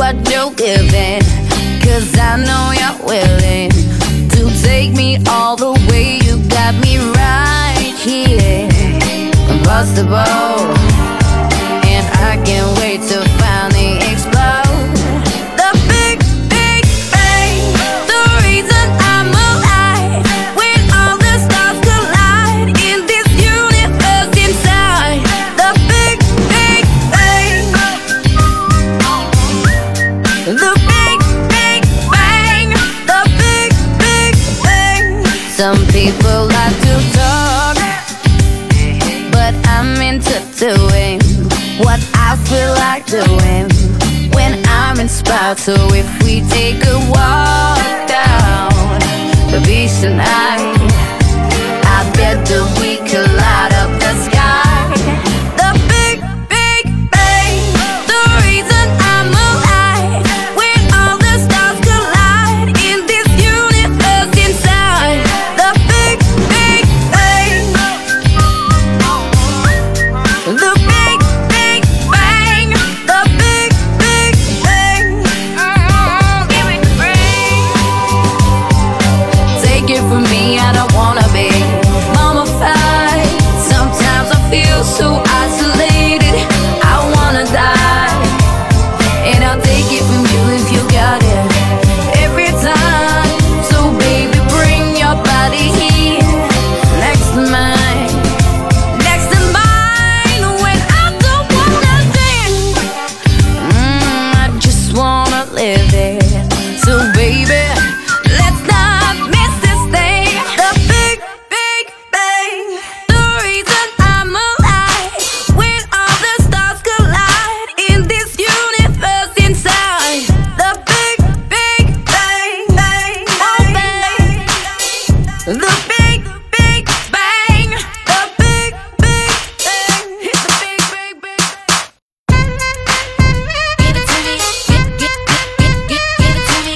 what you're giving, 'cause I know you're willing to take me all the way. You got me right here, impossible, and I can't wait to finally explode. The big, big bang, the reason I'm alive. When all the stars collide in this universe inside. The big, big bang, the big, big bang, the big, big bang. Some people like to talk, but I'm into doing what I feel like doing when I'm inspired. So if we take a walk down the beach tonight, I bet that we could light up the sky. The big, big bang, the reason I'm alive. When all the stars collide in this universe inside. The big, big bang, the big, big bang, the big, big bang. Give it free. Take it from me, I don't wanna be mummified. Sometimes I feel so isolated, I wanna die. And I'll take it from you if you got it every time. So baby, bring your body here next to mine, next to mine. When I don't wanna dance, I just wanna live it. So baby, let's not miss this thing. The big, big bang, the reason I'm alive. When all the stars collide in this universe inside. The big, big bang, bang, bang, bang. The big, big bang, the big, big bang. Hit the big, big, big. Give it to me, give it to me.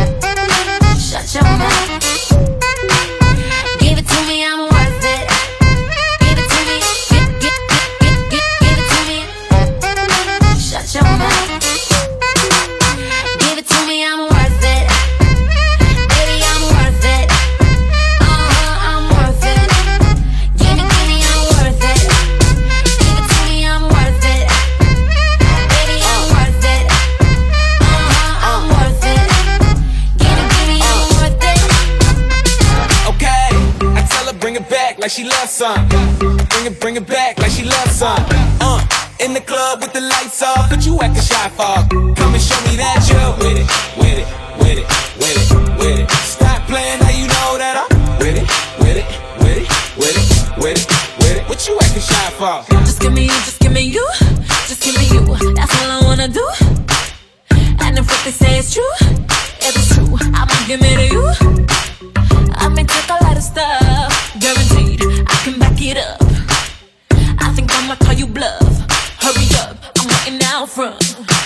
Shut your mouth. Give it to me, I'm worth it. Give it to me, give it to me. Shut your mouth. Give it to me, I'm worth it. Baby, I'm worth it. I'm worth it. Give it to me, I'm worth it. Give it to me, I'm worth it. Baby, I'm worth it. I'm worth it. Give it to me, I'm worth it. Okay, I tell her bring it back like she loves some. Bring it back like she loves some. In the club with the lights off, but you acting shy for. Come and show me that you're with it, with it, with it, with it, with it. Stop playing, now you know that I'm with it, with it, with it, with it, with it, with it. What you acting shy for? Just give me you, just give me you, just give me you. That's all I wanna do. And if what they say is true, if it's true, I'ma give it to you. I may take a lot of stuff, guaranteed I can back it up. I think I'ma call you bluff. Hurry up, I'm waiting out front.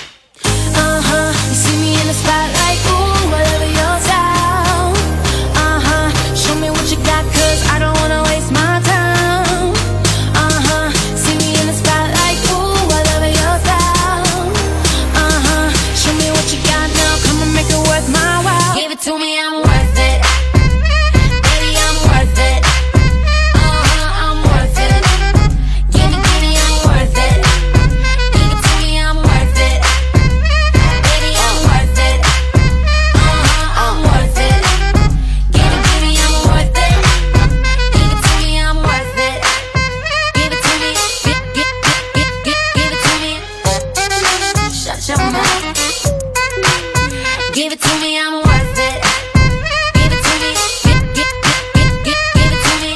You see me in the spotlight, ooh, whatever your style. Show me what you got, 'cause I don't wanna waste my time. See me in the spotlight, ooh, whatever your style. Show me what you got now, come and make it worth my while. Give it to me, I'm worth it. Baby, I'm worth it. I'm worth it. Give it to me, I'm worth it. Give it to me, I'm worth it. Baby, I'm worth it. I'm worth it. Give it to me, I'm worth it. Give it to me, I'm worth it. Give it to me, give it to me. Shut your mouth. Give it to me, I'm worth it. Give it to me, give it to me.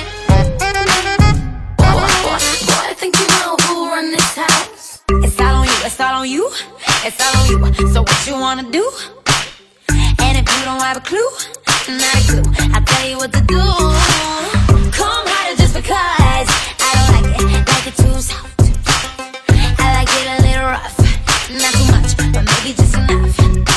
Boy, I think you know who run this house. It's all on you, it's all on you, it's all on you. So what you wanna do? And if you don't have a clue, not a clue, I'll tell you what to do. Come harder just because I don't like it too soft. I like it a little rough, not too much, but maybe just enough.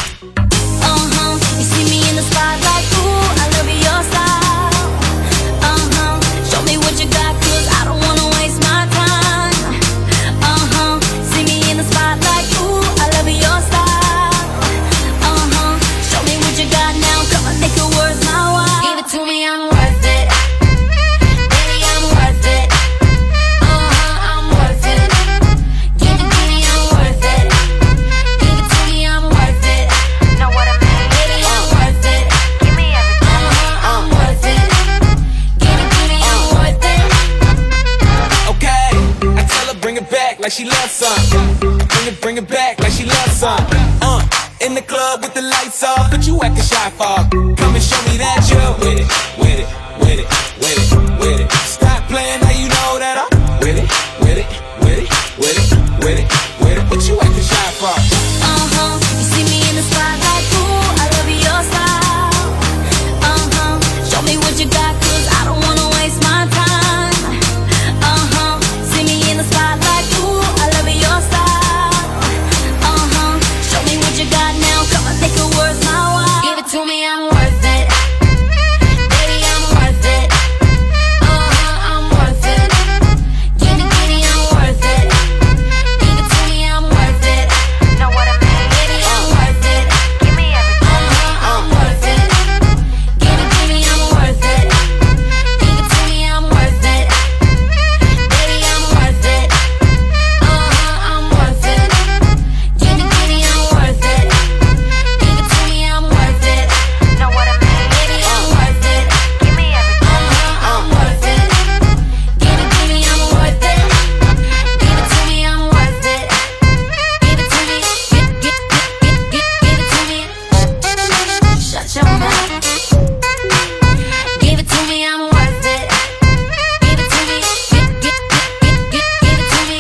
You see me in the spotlight, ooh, I love your style. Show me what you got, 'cause I don't wanna waste my time. See me in the spotlight, ooh, I love your style. in the club with the lights off, but you acting shy for. Come and show me that you're with it, with it, with it, with it, with it. Stop playing, now you know that I'm with it, with it, with it, with it, with it, with it. What you acting shy for? You see me in the spotlight, ooh, I love your style. Show me what you got, 'cause I don't wanna waste my time. See me in the spotlight, ooh, I love your style. Show me what you got now, come on, make it worth my while. Give it to me, I'm worth it. Baby, I'm worth it. I'm worth it. Give me, I'm worth it. Give it to me, I'm worth it. Know what I mean? Baby, I'm worth it. Give me everything. I'm worth it. Give it to me, I'm worth it. Give it to me, I'm worth it. Baby, I'm worth it. I'm worth it. Give it to me, I'm worth it. Give it to me, I'm worth it. Know what I mean? Baby, I'm worth it. Give me everything. I'm worth it. Give it to me, I'm worth it. Give it to me, I'm worth it. Give it to me. Give it to me. Shut your mouth. Give it to me, I'm worth it. Give it to me. Give it to me.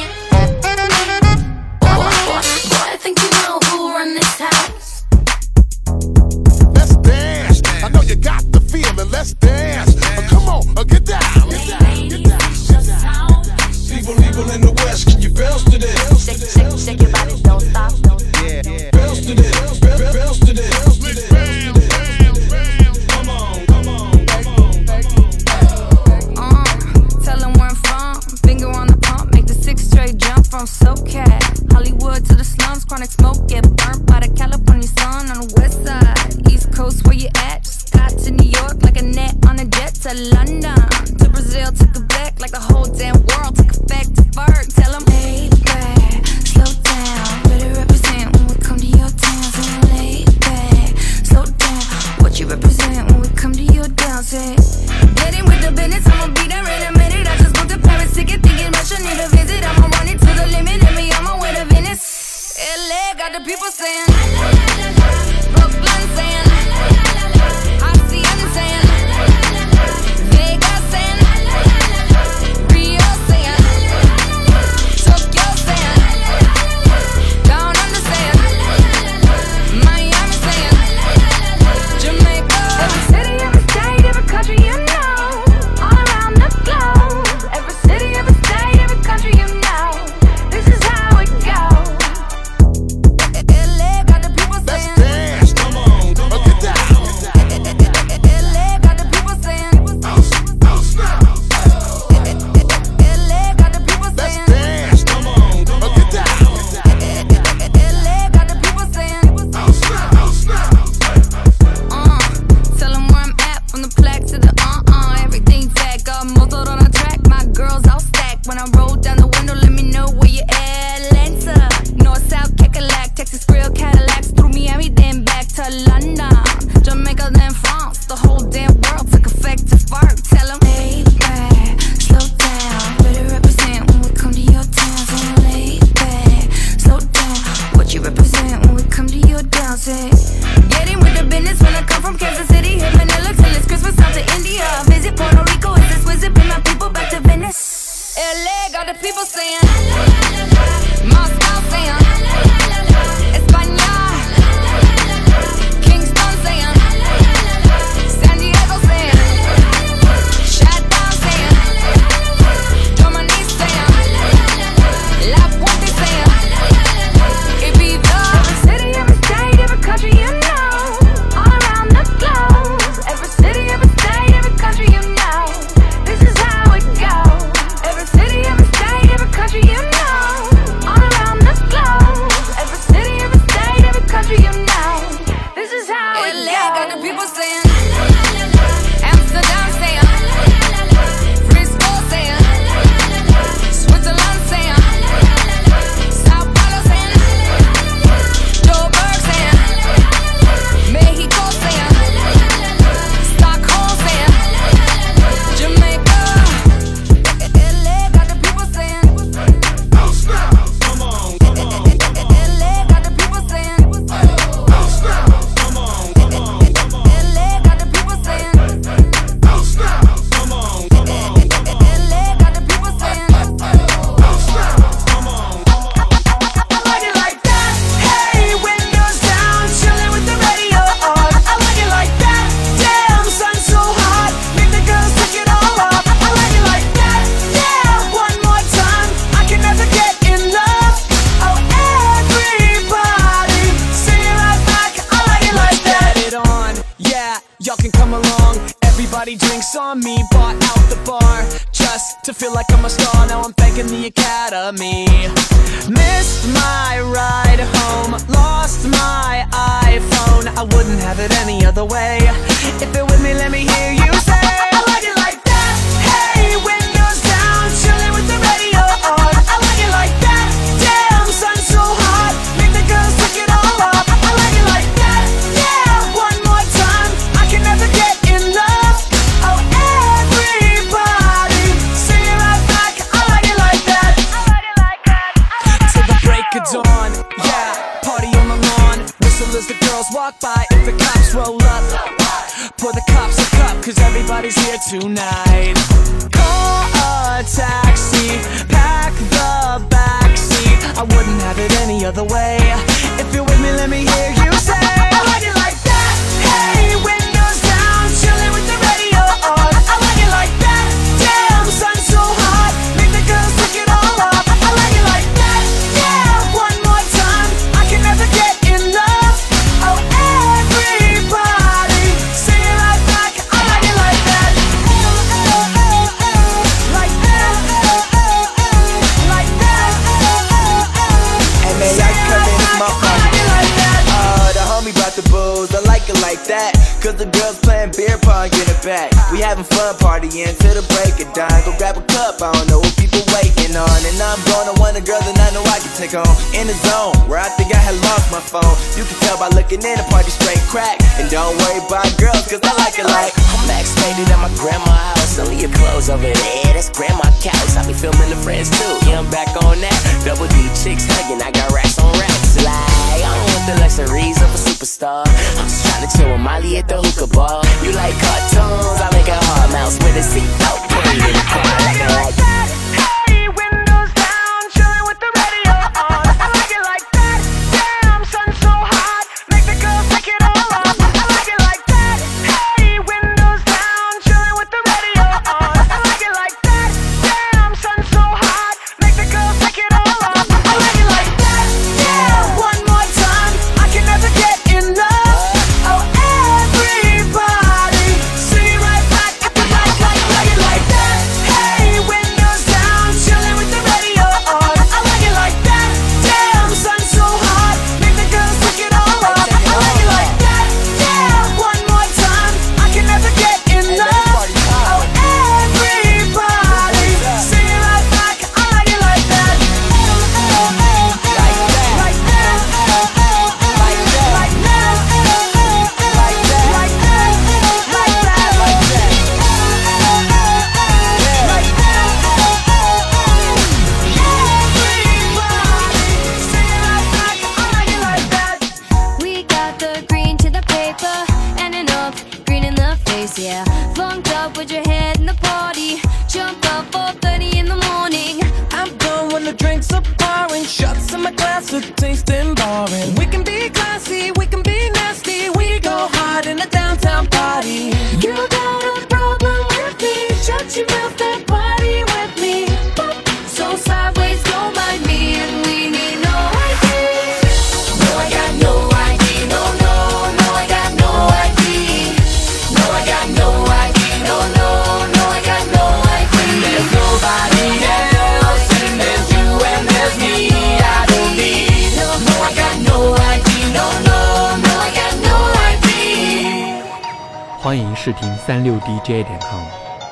Boy, I think you know who run this house. Let's dance. I know you got the feeling. Let's dance. Come on, get down. Get down. Get down. People in the West, can you bounce to this? Shake your body, don't stop. Bounce to this, bounce to this. Come on, come on, come on. Tell them where I'm from. Finger on the pump, make the 6 straight jump from SoCal. Hollywood to the slums, chronic smoke, get burnt by the California sun on the west side. East Coast, where you at? Just got to New York like a net on a jet to London. To Brazil, took a back like the whole damn world took effect to Ferg. Tell them, hey, back, slow down. Better represent when we come to your town. So lay back, slow down. What you represent when we come to your town? Say, get in with the business, I'ma be there in a minute. I just booked a Paris ticket, thinking Russia need a visit. I'ma run it to the limit, and me on my way to Venice. LA got the people saying, Brooklyn saying, Hacienda saying, Vegas saying, Rio saying, Tokyo saying, Down Under saying, Miami saying, Jamaica. Every city, every state, every country you know, all around the globe. Every city, every state, every country you know, this is how it goes. LA got the people Let's saying, dance. Come on, get down. LA got the people saying, LA got the people Let's saying, dance. Come on, get down. LA got the people saying, tell them where I'm at, from the plaque to the everything fat, got motored on a track, my girls all stacked. When I roll down the window, let me know where you at. Atlanta, North, South, Kekalak, Texas, Grill, Cadillacs, through Miami, then back to London, Jamaica, then France. The whole damn world took effect to Ferg. Tell them, hey, back, slow down. Better represent when we come to your town. So lay back, slow down. What you represent when we come to your town? Say, get in with the business when I come from Kansas City. Hit Manila till it's Christmas out to India. Visit Puerto Rico, is this wizard? Bring my people back to Venice. LA got the people saying, Moscow saying, España, Kingston saying, San Diego saying, Chi-Town saying, Germany saying, La Puente saying, Ibiza. Every city, every state, every country feel like I'm a star, now I'm thanking the Academy. Missed my ride home, lost my iPhone. I wouldn't have it any other way. If you're with me, let me hear you say, I like it like that. Hey, windows down, chilling with the radio on. I like it like that. Damn, sun so hot, make the girls pick it all up. I like it like that. Yeah, one more time, I can never get enough. Oh, everybody, sing it right back. I like it like that. I like it like that. Till the break of dawn, yeah, party on the lawn. Whistle as the girls walk by. If the cops roll up, pour the cops a cup, cause everybody's here tonight. Call a taxi, pack the backseat. I wouldn't have it any other way. If you're with me, let me hear you say, I like it like that. Hey, windows down, chilling with the radio on. I like it like that. Damn, sun so hot, make the girls pick it all up. I like it like that. Yeah, one more time, I can never get enough. Oh, everybody, sing it right back. I like it like that. Like that. Like that. Hey man, y'all come in this motherfucker. The homie brought the booze, I like it like that. Cause the girls playing beer pong, get it back. We having fun partying till the break of dawn. Go grab a cup, I don't know what people waiting on. And I'm gonna want a girl that I know I can take home. In the zone, where I think I had lost my phone. You can tell by looking in, the party straight crack. And don't worry about girls, cause I like it like I'm X-rated at my grandma's house. Only your clothes over there, that's grandma couch. I be filming the friends too, yeah, I'm back on that. Double D chicks hugging, I got racks on racks. Like, I don't want the luxuries of a superstar. I'm just trying to chill with Molly at the hookah bar. You like cartoons, I make a hard mouse with a seatbelt. Put it in the car, I like it like that. Hey, windows down, chilling with the radio on. I like it like that. Damn, sun so hot, make the girls pick it all up. I like it like that. Hey, windows down, chilling with the radio on. I like it like that. Damn, sun so hot, make the girls pick it all up. I like it like that. Yeah, one more time, I can never get enough. Oh, everybody, sing it right back. If you like it like that. Hey, windows down, chilling with the radio on. I like it like that. Damn, sun so hot, make the girls pick it all up. I like it like that. Yeah, one more time, I can never get enough. Oh, everybody, sing it right back. I like it like that. Like that. Like that. Like that. Like that. Like that. Like that. Like that. Like that. Like that. Everybody, sing it right back. I like it like that. We got the green to the paper and enough green in the face, yeah. Funked up with your head in the party. Jump up 4:30 in the morning. I'm done when the drinks are pouring. Shots in my glass are tasting boring. We can be classy, we can be nasty. We go hard in a downtown party. You got a problem with me? Shut your mouth and party with me. So sideways, don't mind me, and we need no ID. No, I got no ID. No, no, no, I got no ID. No, I got no ID. No, no, no, I got no ID. There's nobody else, and there's you and there's me. I don't need. No, I got no ID. No, no, no, I got no ID. 欢迎视频36DJ.com。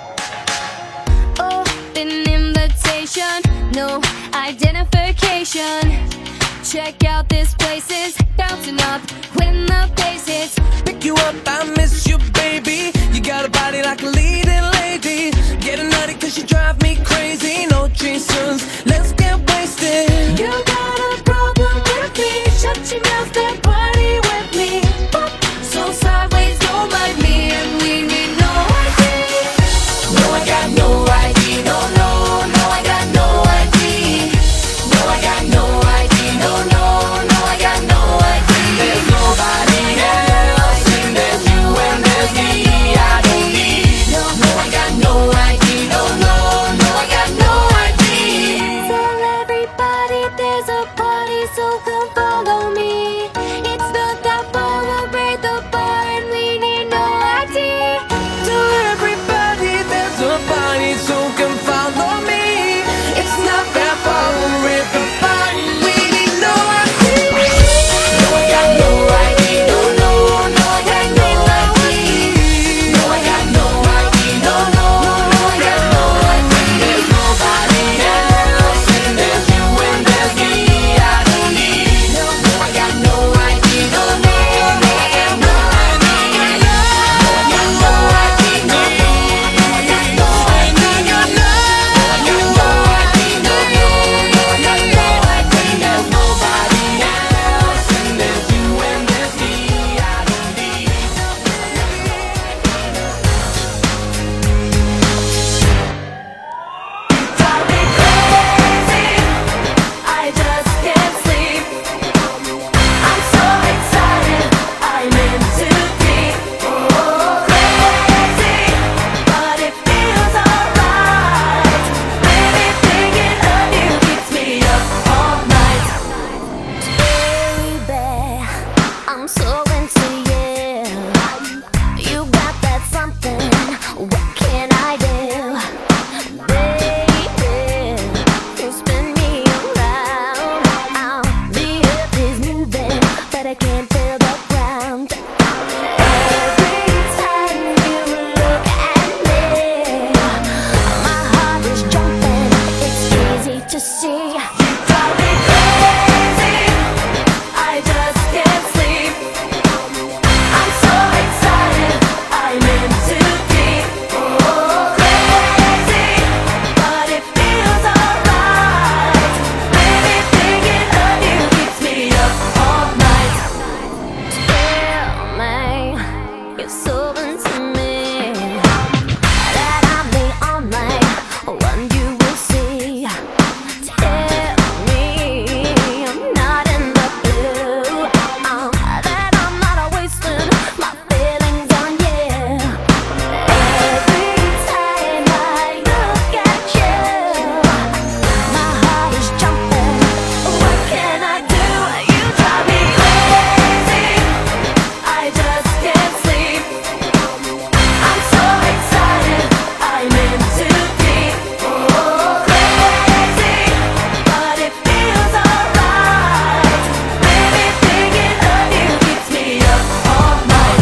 Open invitation, no identification. Check out this place is bouncing up when the bass hits. Pick you up, I miss you, baby. You got a body like a leading lady. Getting nutty cause you drive me crazy. No chasers, let's get wasted. You got a problem with me? Shut your mouth and party with me. So sideways, don't mind me, and we need no ID. No, I got no ID. No, no, no, I got no ID. No, I got no ID. No, no, no, I got no ID. There's no I'm so into you. You got that something. What can I do, baby? You spin me around. The earth is moving, but I can't feel the ground. Every time you look at me, my heart is jumping. It's easy to see. You drive me crazy. I just can't sleep. I'm so excited. I'm in too deep. Oh, crazy, but it feels alright. Baby, thinking of you keeps me up all night. Tell me you're so into me, that I'm the only one you will see. Tell me I'm not in the blue, that I'm not wasting my feelings on you. Every time I look at you, my heart is jumping. What can I do? You drive me crazy. I just can't sleep. I'm so excited. I'm in too deep. Oh, crazy, but it feels alright. Baby, thinking of you keeps me up all night.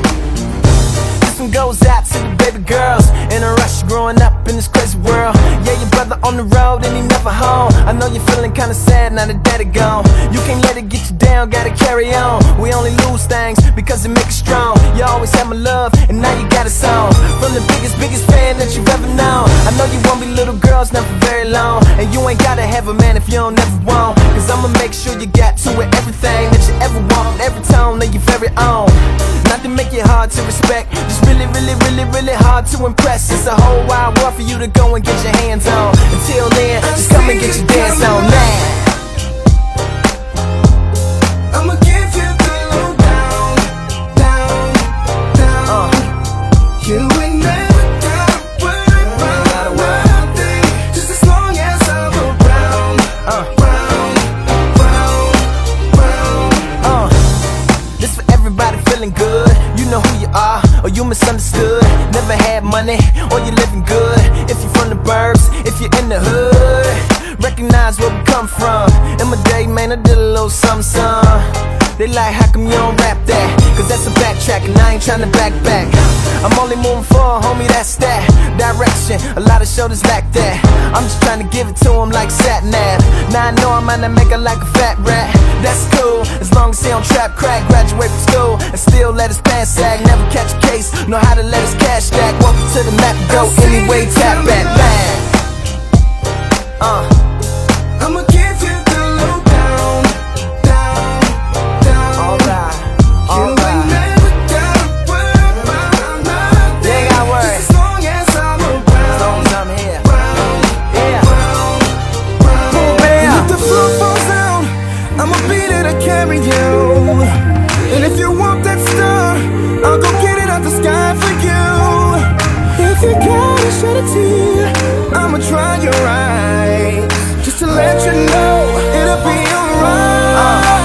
This one goes out to the baby girls in a rush growing up in this crazy world. Yeah, your brother on the road and he never home. I know you're feeling kinda sad now that daddy gone. You can't let it get you down, gotta carry on. We only lose things because it makes us strong. You always had my love and now you got a song. From the biggest fan that you've ever known. I know you won't be little girls not for very long. And you ain't gotta have a man if you don't ever want. Cause I'ma make sure you got to it, everything that you ever want. Every tone of your very own. Not to make it hard to respect, just really hard to impress. It's a whole wide world for you to go and get your hands on. Until then, just come and get your dance on now. I'ma give you the lowdown, down. You ain't never gotta worry about nothing, just as long as I'm around, This for everybody feeling good. You know who you are, or you misunderstood. Never had money, or you living good. If you're from the burbs, if you're in the hood, recognize where we come from. In my day, man, I did a little something. They like, how come you don't rap that? Cause that's a backtrack and I ain't tryna back. I'm only moving forward, homie, that's that direction. A lot of shoulders lack that. I'm just trying to give it to him like sat-nav. Now I know I might not make it like a fat rat. That's cool, as long as he don't trap crack. Graduate from school and still let his pants sag. Never catch a case, know how to let his cash stack. Welcome to the map, go anyway, tap back, man. I'ma give you the lowdown, down. Alright. You ain't never gotta worry about nothing. They ain't gotta worry. Just as long as I'm around. As long as I'm here. Yeah. Boom, bam. If the floor falls down, I'ma be there to carry you. And if you want that star, I'll go get it out the sky for you. If you gotta shed a tear, I'ma try your right, just to let you know it'll be alright.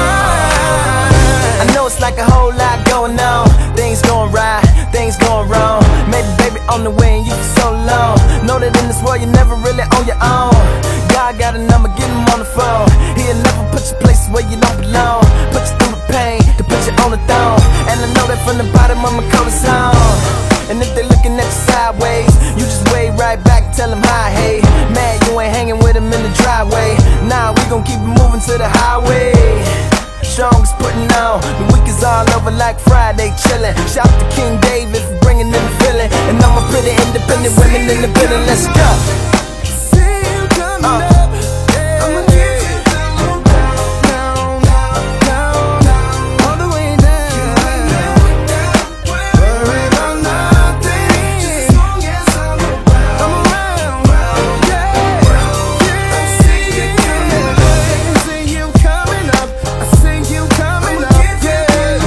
I know it's like a whole lot going on. Things going right, things going wrong. Maybe baby on the way and you for so long. Know that in this world you're never really on your own. God got a number, get him on the phone. He'll never put you places where you don't belong. Put you through the pain to put you on the throne. And I know that from the bottom of my coat is on. And if they looking at you sideways, you just wave right back and tell them hi, hey. Man, you ain't hanging with them in the driveway. Nah, we gon' keep it moving to the highway. Strongest putting on, the week is all over like Friday chillin'. Shout to King David for bringing in the feeling. And all my pretty independent women in the building, let's go. See you coming up, yeah. I'ma give you the lowdown, down, all the way down. You ain't never gotta worry about nothing, just as long as I'm around, yeah. I see you coming up, I see you coming up, I see you coming up, yeah.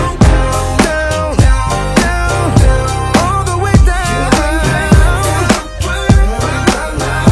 Down, all the way down.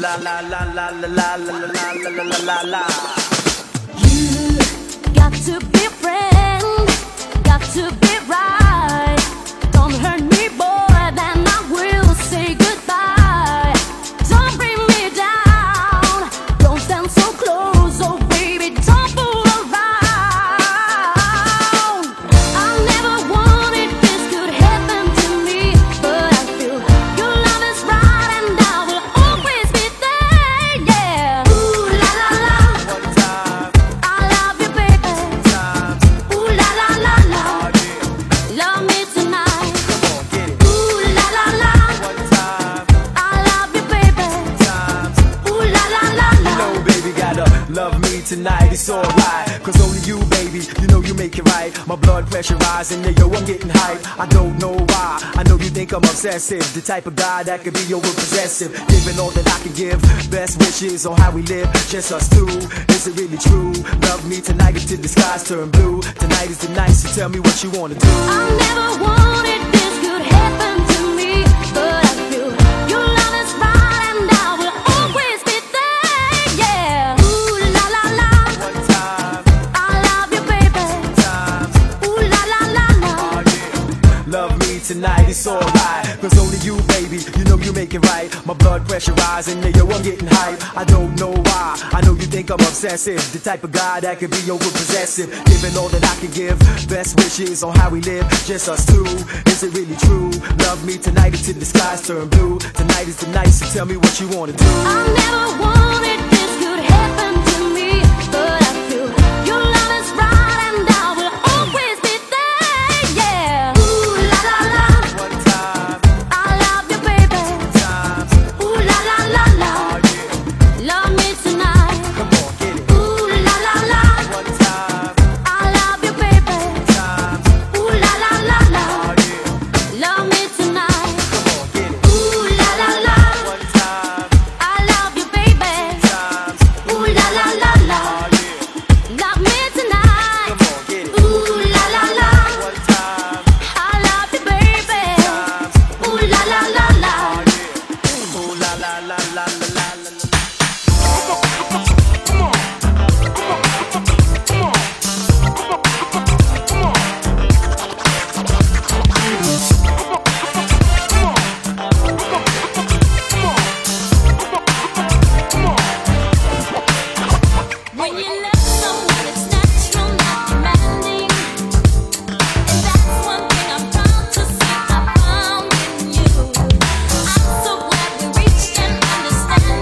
la la la la la la la la la la la la. You got to be a friend, got to be right. Don't hurt me, boy, then I will say goodbye. Don't bring me down, don't stand so close, oh baby, don't fool around. I never wanted this could happen to me, but I feel your love is right and I will always be there, yeah. Ooh la la la, One time, I love you, baby. time, Ooh la la la la, love me tonight. come on, get it. Ooh la la la, One time, I love you, baby. time. Ooh la la la la. No, baby, gotta love me tonight, it's alright. Cause only you, baby, you know you make it right. My blood pressure rising, yeah, yo, I'm getting hype. I don't know why, I know you think I'm obsessive. The type of guy that could be over-possessive. Giving all that I can give, best wishes on how we live, just us two. Is it really true? Love me tonight until the skies turn blue. Tonight is the night, so tell me what you wanna do. I never wanted this could happen to me, but I feel your love is right and I will always be there, yeah. Ooh la la la, One time, I love you, baby. time, Ooh la la la la. oh yeah. Love me tonight, it's alright. Cause only you, baby, you know you make it right. My blood pressure rising, yeah, yo, I'm getting hype. I don't know why, I know you think I'm obsessive. The type of guy that could be over-possessive. Giving all that I can give, best wishes on how we live, just us two. Is it really true? Love me tonight until the skies turn blue. Tonight is the night, so tell me what you wanna do. I never wanted this could happen to me, but I feel your love is right and I will always be there, yeah. Ooh la la la, One time, I love you, baby. time, Ooh la la la la, oh yeah. love me tonight. Come on, get it. Ooh la la la, One time, I love you, baby. time, Ooh la la la la, oh yeah. love me tonight. Come on, get it. Ooh la la la, One time, I love you, baby. time, Ooh la la la la, oh yeah. love me tonight. Come on, get it. Ooh la la la, One time, I love you, baby. Ooh la la la la. ooh la la la la la la la. When you love someone, it's natural, not demanding. And that's one thing I'm proud to say I found in you. I'm so glad we reached an understanding.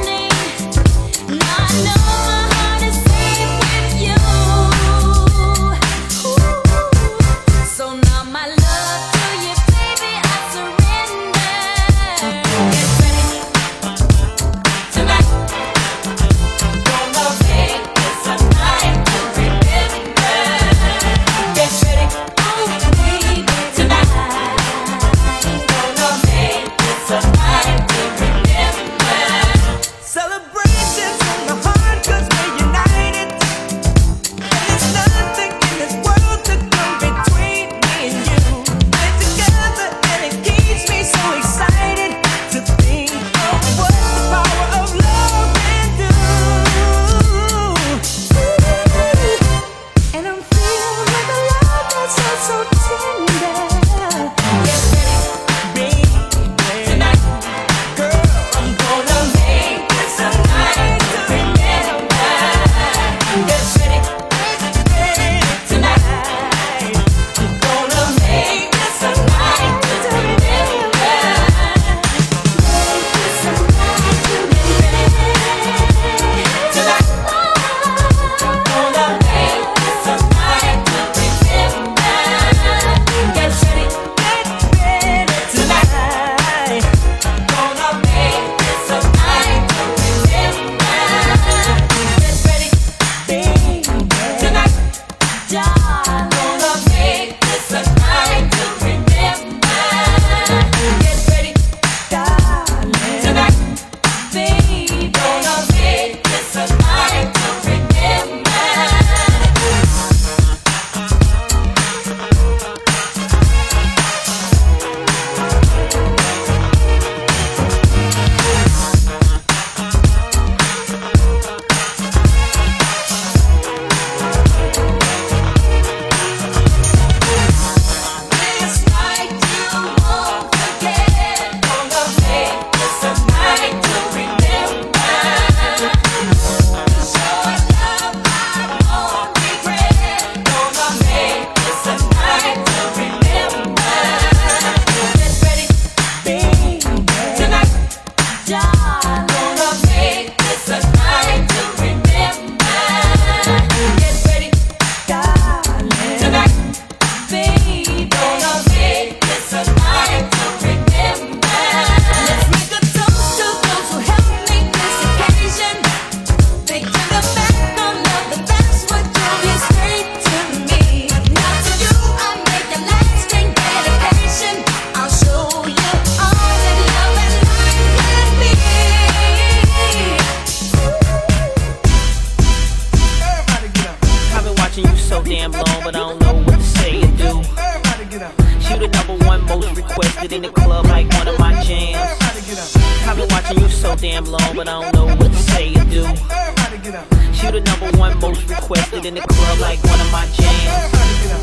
requested in the club like one of my jams. I've been watching you so damn long, but I don't know what to say or do. You the #1 most requested in the club like one of my jams.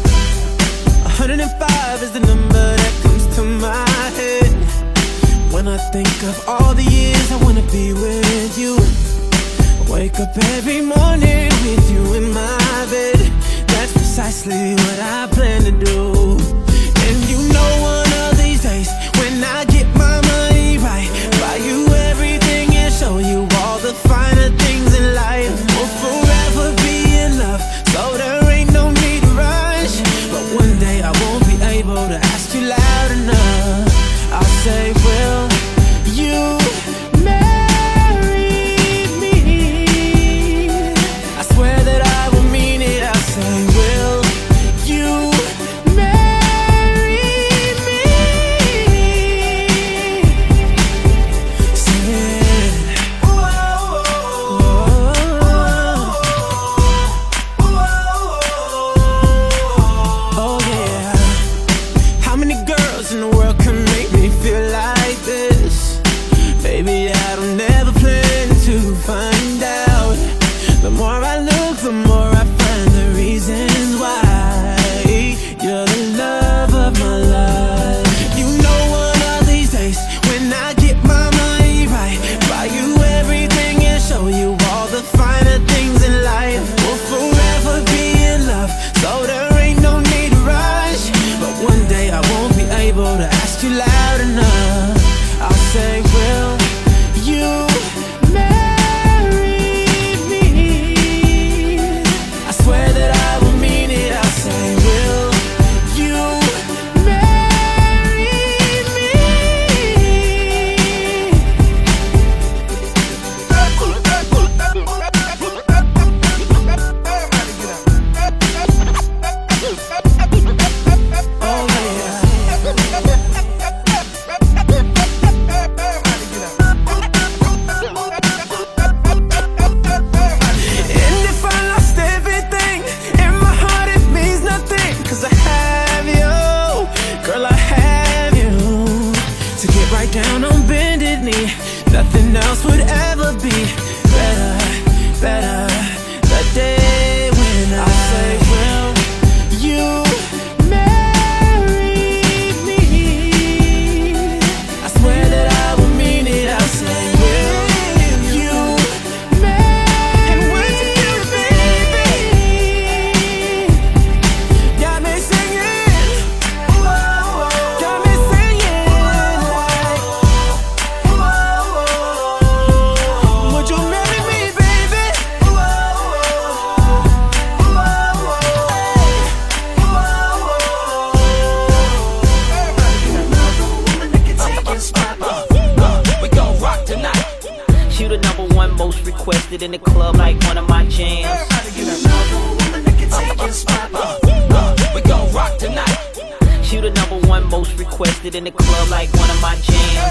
105 is the number that comes to my head when I think of all the years I wanna be with you. Wake up every morning with you in my bed. That's precisely what I plan to do. And you know one of these days when I get my money right, buy you everything and show you all the finer things in life. We'll forever be in love, so there ain't no need to rush. But one day I won't be able to ask you loud enough. I'll say, will you marry me? I swear that I will mean it. I'll say, will you marry me? Say it. Oh yeah. How many girls in the world can make me feel like this? Baby, I don't never plan to find out. The more I look, the more I find the reasons why you're the love of my life. You know one of these days when I get my money right, buy you everything and show you all the finer things in life. We'll forever be in love, so there ain't no need to rush. But one day I won't be able to ask you loud enough. I'll say, will you marry me? I swear that I will mean it. I'll say, will you marry me? Oh yeah. And if I lost everything, in my heart it means nothing. 'Cause I have you, girl, I have you. To get right down on bended knee, nothing else would ever be better, better. The day when I say, will you marry me? I swear that I will mean it. I'll say, will you marry me? Got me singing, got me singing like, would you marry me, baby? We gon' rock tonight. You the #1 most requested in the club like one of my jams. We gon' rock tonight. You the #1 most requested in the club like one of my jams.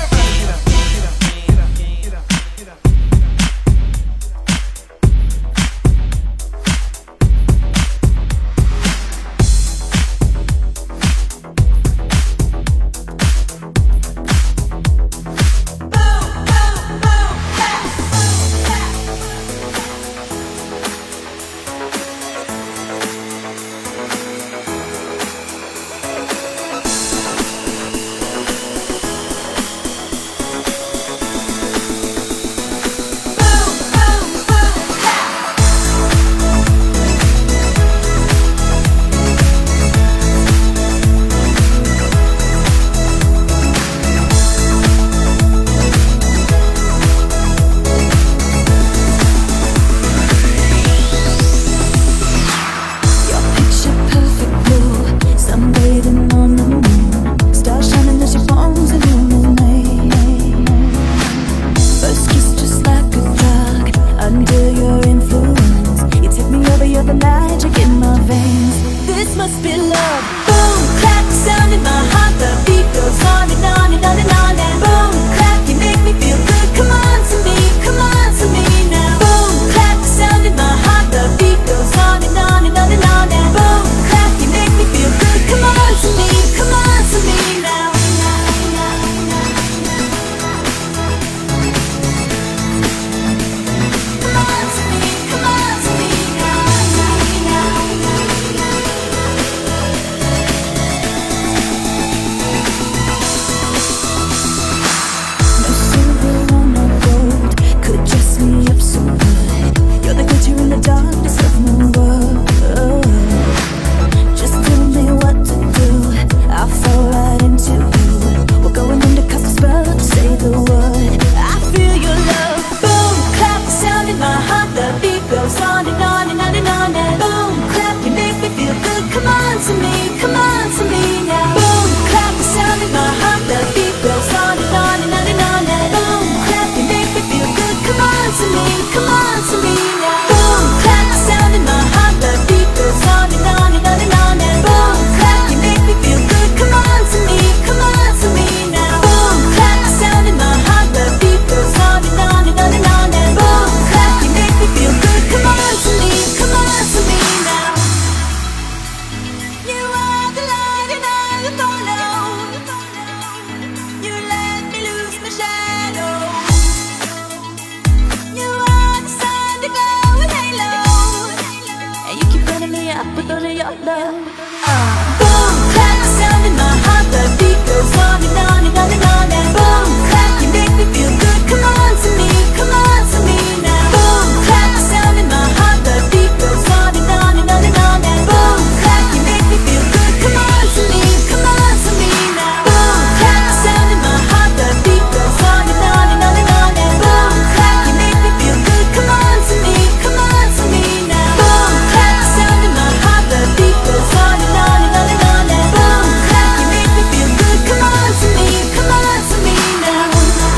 put on your love. Boom, clap, the sound in my heart, the beat goes on and on and on and on. And boom, clap, you make me feel good. Come on to me now. Boom, clap, the sound in my heart, the beat goes on and on and on and on. And boom, clap, you make me feel good. Come on to me now. Boom, clap, the sound in my heart, the beat goes on and on and on and on. And boom, clap, you make me feel good. Come on to me now. Boom, clap, the sound in my heart, the beat goes on and on and on and on. And boom, clap, you make me feel good. Come on to me now.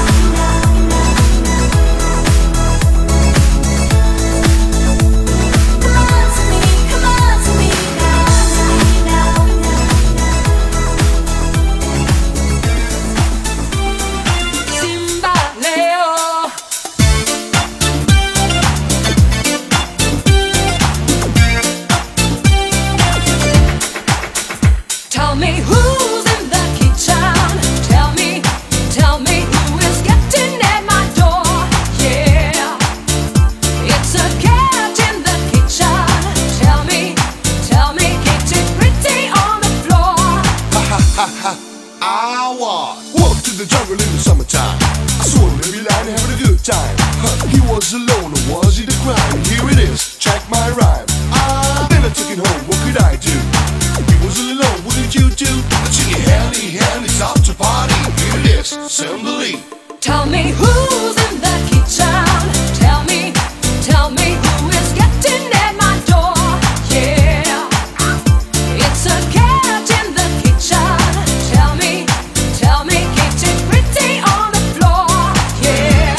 Tell me who's in the kitchen. Tell me who is getting at my door. Yeah, it's a cat in the kitchen. Tell me, kitchen pretty on the floor. Ha ha ha ha, I walk to the jungle in the summertime. I saw him every night having a good time. He was alone or was he the crime? Here it is, check my rhyme. Then I took it home, what could I do? He was all alone, wouldn't you do? I took it handy, it's out to party. Here it is, Cymbeline. Tell me who's in the kitchen. Tell me who is getting at my door. Yeah, it's a cat in the kitchen. Tell me, kitchen pretty on the floor. Yeah,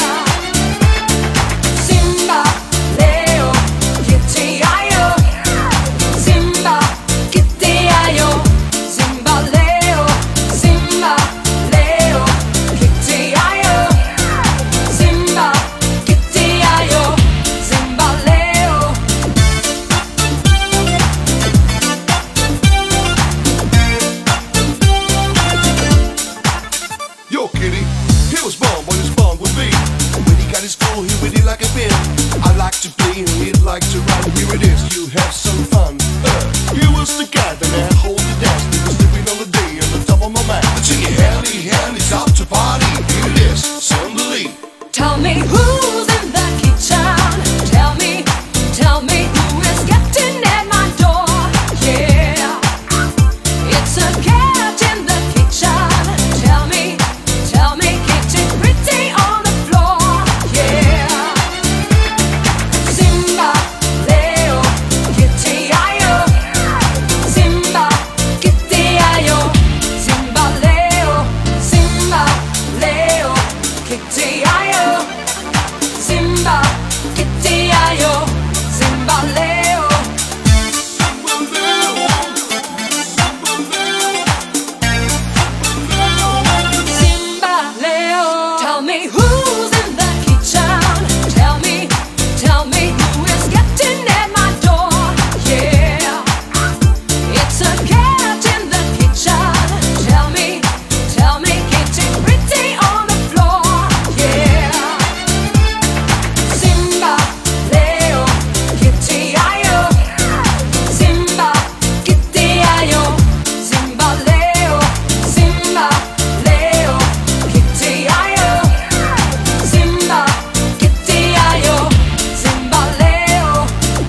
Simba, Leo, Kitty, Ayo. Simba, Kitty, Ayo. Simba, Leo, Kitty, Ayo. Simba, Kitty, Ayo. Simba, Leo. Yo, kitty, he was born, but his born with me. When he got his flow, he with it like a pin. I like to play and he'd like to run. Here it is, you have some fun. He was the guy that man hold the dance. He was living on the day on the top of my mind. I take it handy, it's out to party. Here it is, Cymbeline. Tell me who's in the kitchen. Tell me who is getting at my door. Yeah, it's a cat in the kitchen. Tell me, kitchen pretty on the floor. Yeah, Simba, Leo, Kitty, Ayo. Simba, Kitty, Ayo. Simba, Leo, Kitty, Ayo. Simba, Kitty, Ayo. Simba, Leo. Simba, Leo. Tell me who's in the kitchen. Tell me who is getting at my door. Yeah, it's a cat in the kitchen. Tell me, kitchen pretty on the floor. Yeah, Simba, Leo, Kitty, Ayo. Simba, Kitty, Ayo. Simba, Leo, Kitty, Ayo. Simba, Kitty, Ayo. Simba, Leo.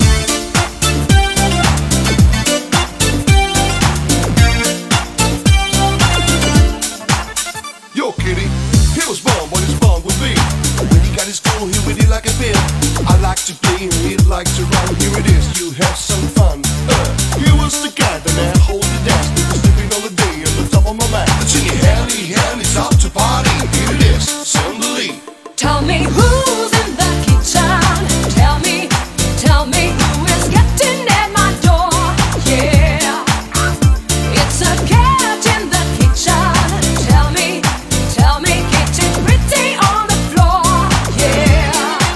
Yo, kitty, he was born, but he's born with me. When he got his flow, he with it like a pin. I like to play and he'd like to run. Here it is, you have some fun. He was the guy that man hold the dance. He was living on the day on the top of my mind. I take it handy, it's out to party. Here it is, Cymbeline. Tell me who's in the kitchen. Tell me who is getting at my door. Yeah, it's a cat in the kitchen. Tell me, kitchen pretty on the floor. Yeah,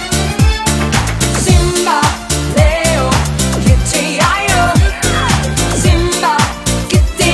Simba, Leo, Kitty, Ayo. Simba, Kitty,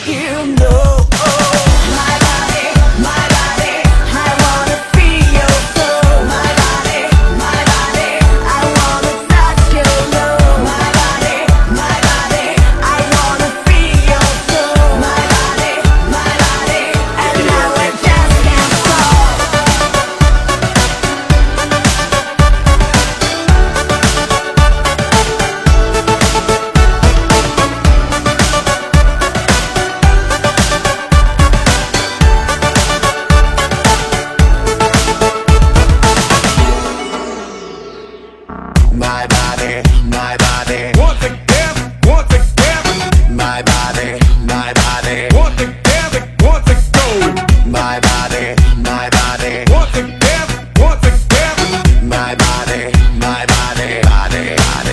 you know. My body, I wanna feel your soul. My body, I wanna touch your love. My body, I wanna feel your soul. My body, and now I just can't stop. My body, want to give, my body, want to give it, want to go. My body, want to give, my body, body.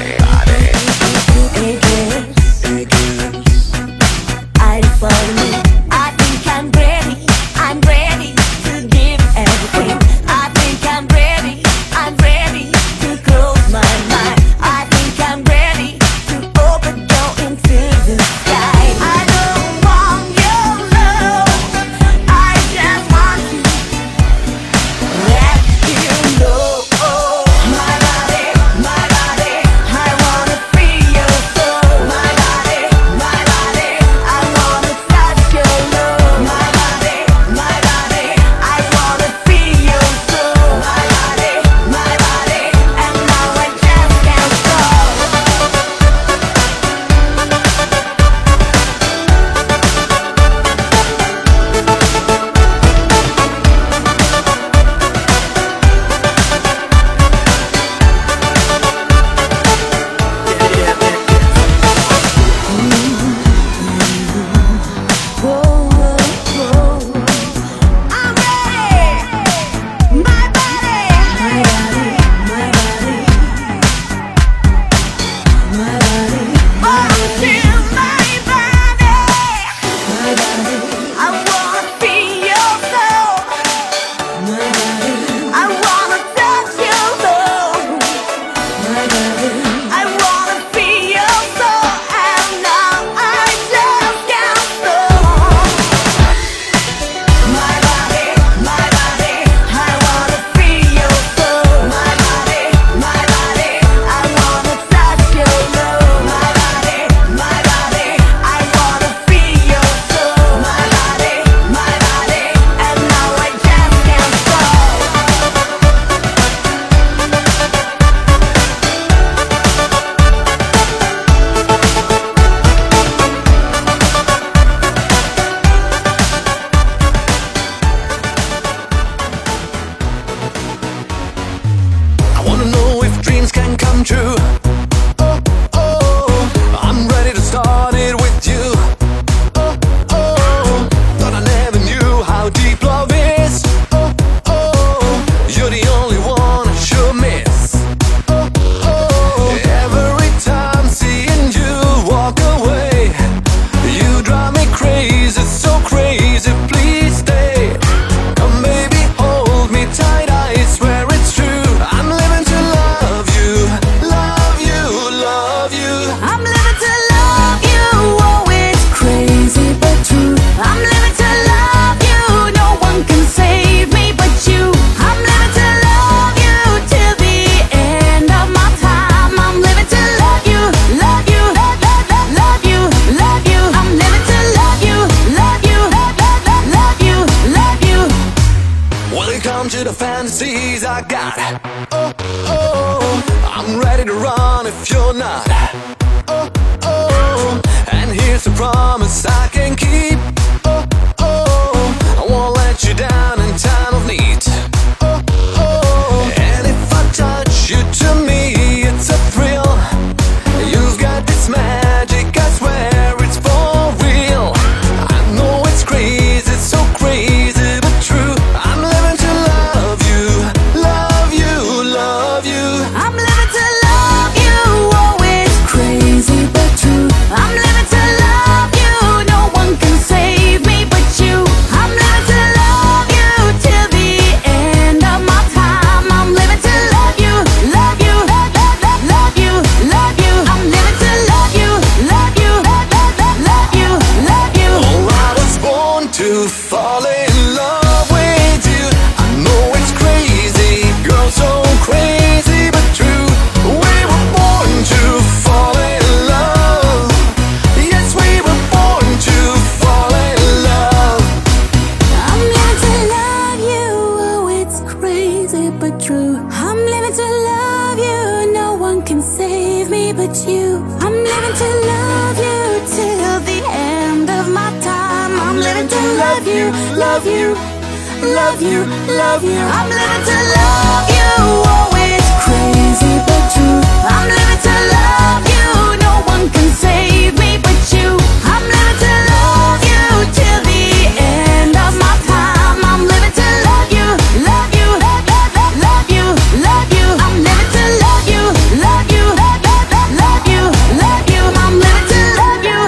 I follow me. I think I'm ready to give everything. I think I'm ready to close my mind. I think I'm ready to open door into the sky. I don't want your love, I just want to let you know. My body, I wanna feel your soul. My body, I wanna touch your love. My body, I wanna feel your soul. My body, and now I just can't stop. I'm ready. My body, until my body, I wanna feel your soul. I wanna touch your love. I wanna feel your soul, and now I just can't stop. My body, I wanna feel your soul. My body, I wanna touch your love. My body, I wanna feel your soul. My body, and now I just can't stop. I wanna know if dreams can come true. I'm ready to start it with you. Thought I never knew how deep love is. You're the only one I should miss. Every time seeing you walk away, you drive me crazy, so crazy. Please stay. Come baby, hold me tight. I swear it's true. I'm living to love you, love you, love you. I'm living to love you. Oh, it's crazy but true. I'm living to love you. No one can save me but you. I'm living to love you till the end of my time. I'm living to love you, love you, love you, love you. I'm living to love you, love you, love you, love you. When it comes to the fantasies I got, I'm ready to run if you're not. And here's the promise I can keep. I won't let you down in time of need. And if I touch you, to me it's a thrill. You've got this magic, I swear it's for real. I know it's crazy, so crazy but true. I'm living to love you, love you, love you. I'm living to love you. Oh, it's crazy but true. I'm living to love you. No one can say you, love you, love you, love you. I'm living to love you. Oh, it's crazy but true. I'm living to love you. No one can save me but you. I'm living to love you till the end of my time. I'm living to love you, love you, love you, love you. I'm living to love you, love you, love you, love you. I'm living to love you.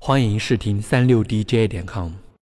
欢迎试听36DJ.com。